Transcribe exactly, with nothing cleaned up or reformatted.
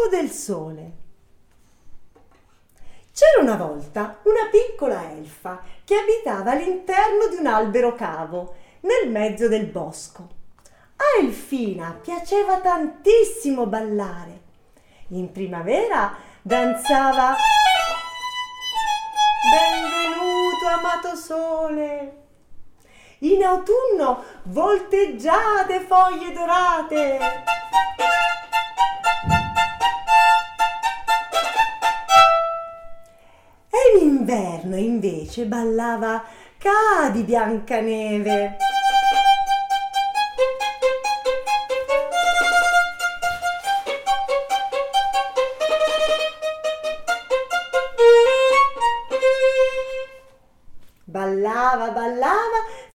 tempo del sole. C'era una volta una piccola elfa che abitava all'interno di un albero cavo, nel mezzo del bosco. A Elfina piaceva tantissimo ballare. In primavera danzava "Benvenuto, amato sole". In autunno volteggiate foglie dorate. E in inverno invece ballava "Cadi, Biancaneve". Ballava, ballava